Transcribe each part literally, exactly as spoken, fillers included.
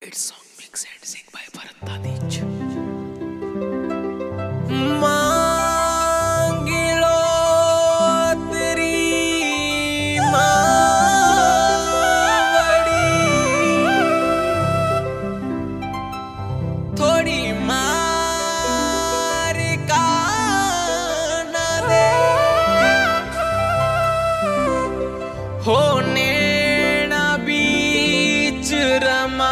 It's song mix and sing by Bharat Dadich. मांगिलो तेरी मावड़ी थोड़ी मार का ना दे होने ना बीच रमा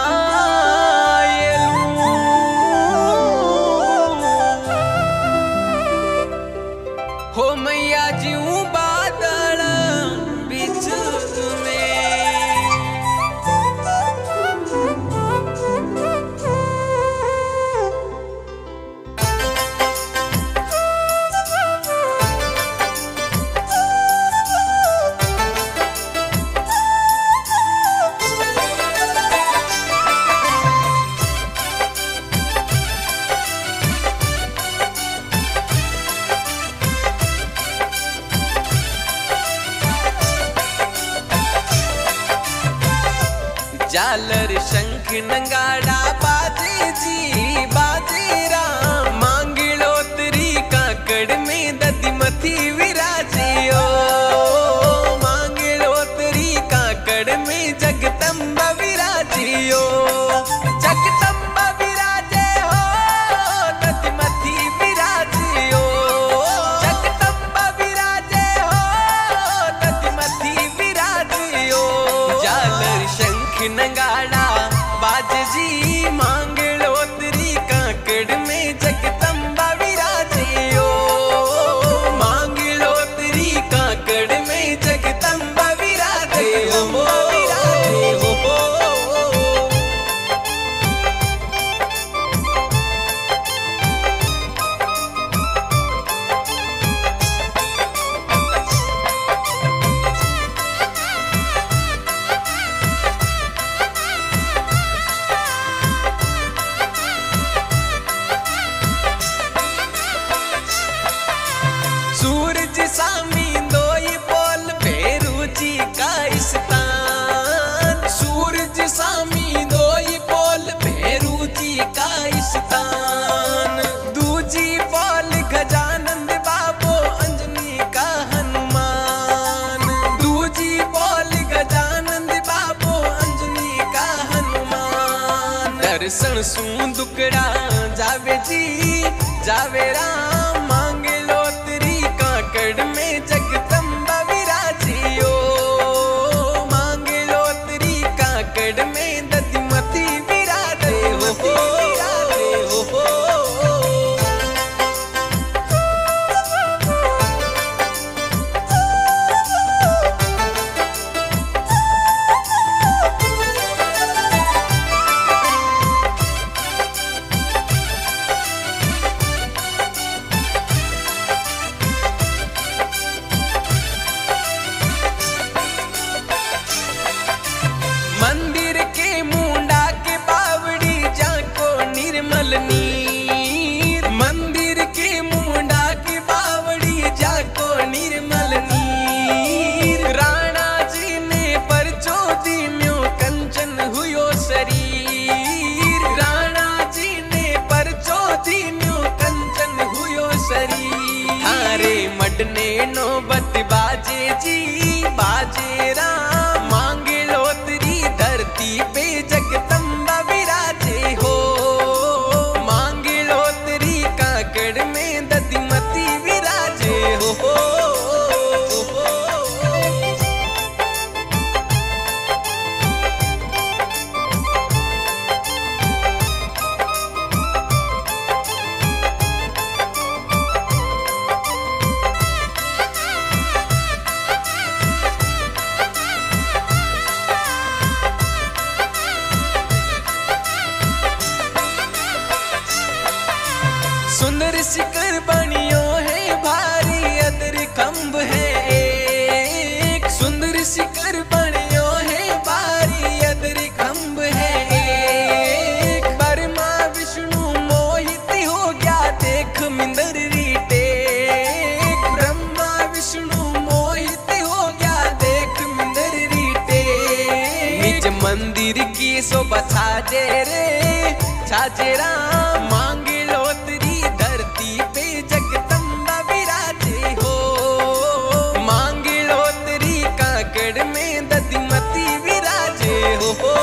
हो मैया जीऊं बादल बीच में झालर शंख नंगाड़ा बाजे जी बाजे राम मांगिलो तेरी काकड़ में ददी मथी विराजियो मांगिलो तेरी काकड़ में जगदम्बा विराजियो जगदम्बा विराजे हो ददी मथी विराजियो जगदम्बा विराजे हो ददी मथी विराजियो झालर शंख नंगाड़ा बाज जी मांगलो तेरी काकड़ में जगदम्बा विराजियो मांगलो तेरी काकड़ में जगदम्बा विराजियो विराजियो सूरज सामी दोई बोल भैरू जी का स्थान सूरज सामी दोई बोल भैरू जी का स्थान दूजी बोल गजानंद बाबो अंजनी का हनुमान दूजी बोल गजानंद बाबो अंजनी का हनुमान दर्शन सू दुकड़ा जावे जी जावे राम मांगलो तेरी काकड़ में जगदम्बा विराजियो मांगलो तेरी काकड़ में दधिमती विराजे हो विराजे हो मंदिर के मुंडा के बावड़ी जाको निर्मल नीर मंदिर के मुंडा के बावड़ी जाको निर्मल नीर राणा जी ने परचो दीन्यो कंचन हुयो शरीर राणा जी ने परचो दीन्यो कंचन हुयो शरीर हारे मडने नौबत बाजे जी बाजे राम मांगलो तेरी धरती पे जगदम्बा विराजे हो मांगलो तेरी काकड़ में दधिमती विराजे हो सुंदर शिखर बनियो है भारी अदर खम्भ है एक सुंदर शिखर बनियो है भारी अदर खम्भ है एक ब्रह्मा विष्णु मोहित हो गया देख मिंदर रीटे ब्रह्मा विष्णु मोहित हो गया देख मिंदर रीटे निज मंदिर की शोभा छाजे रे छाजे राम मांगे लोतरी धरती पे जगदम्बा विराजे हो मांगे लोतरी काकड़ में दधिमती विराजे हो।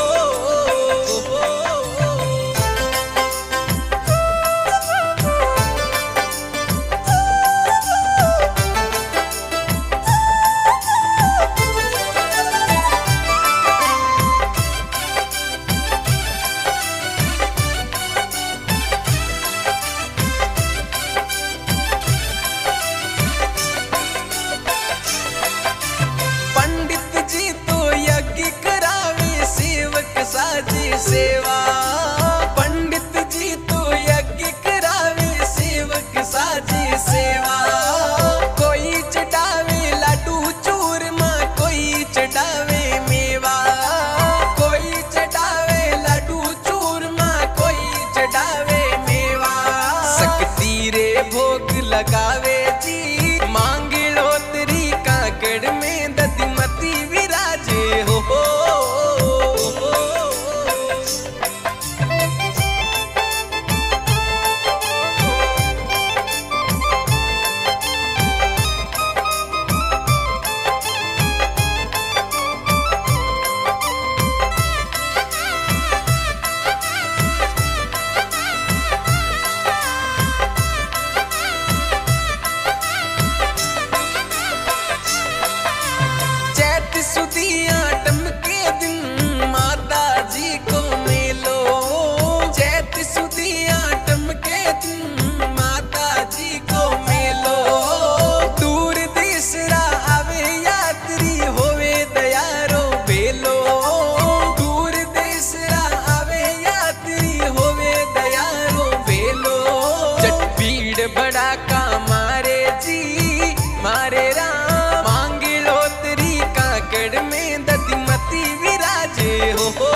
सेवा पंडित जी तो यज्ञ करावे सेवक साजी सेवा कोई चढ़ावे लाडू चूरमा कोई चढ़ावे मेवा कोई चढ़ावे लाडू चूरमा कोई चढ़ावे मेवा शक्ति रे भोग लगावे जी मांगे लोतरी काकड़ में दधिमती विराजे हो। बड़ा का मारे जी मारे राम मांगे लोतरी काकड़ में दधिमती विराजे हो।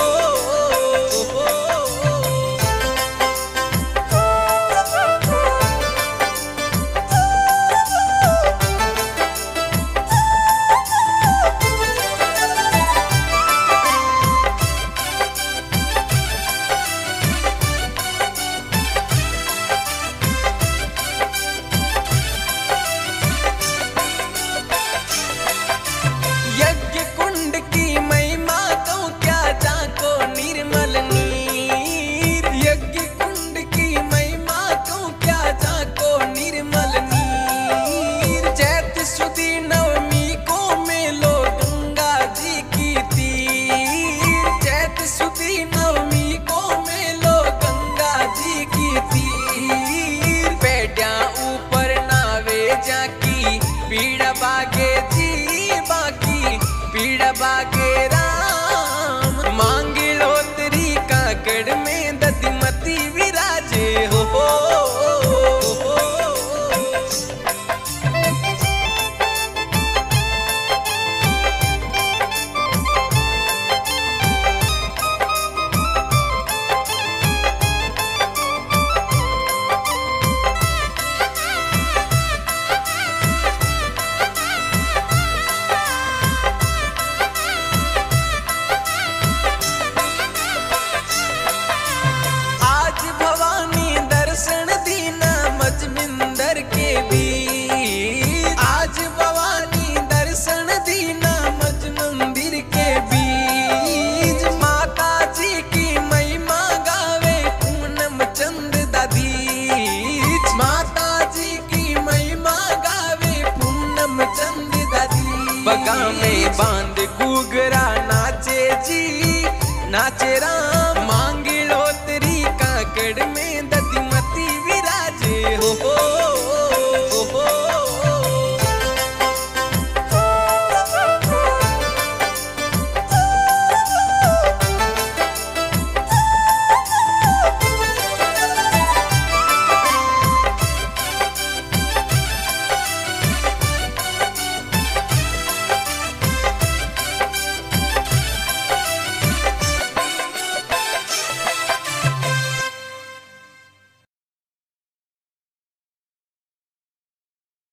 पीड़ा बागे जी बाकी पीड़ा बागे राम मांगे लोतरी काकड़ में दधिमती विराजे हो। बगा में बांध घूघरा नाचे जी नाचे राम